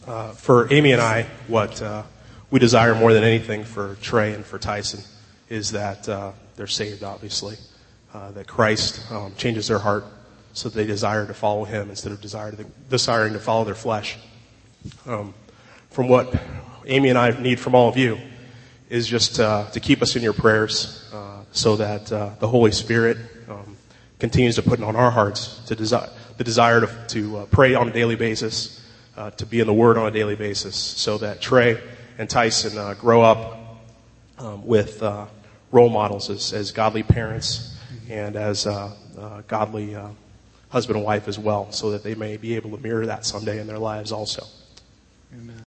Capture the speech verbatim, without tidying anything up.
Uh, for Amy and I, what uh, we desire more than anything for Trey and for Tyson is that uh, they're saved, obviously, uh, that Christ um, changes their heart so that they desire to follow him instead of desire to, desiring to follow their flesh. Um, from what Amy and I need from all of you is just uh, to keep us in your prayers uh, so that uh, the Holy Spirit um, continues to put on our hearts to desire, the desire to, to uh, pray on a daily basis, Uh, to be in the Word on a daily basis, so that Trey and Tyson uh, grow up um, with uh, role models as, as godly parents and as uh, uh, godly uh, husband and wife as well, so that they may be able to mirror that someday in their lives also. Amen.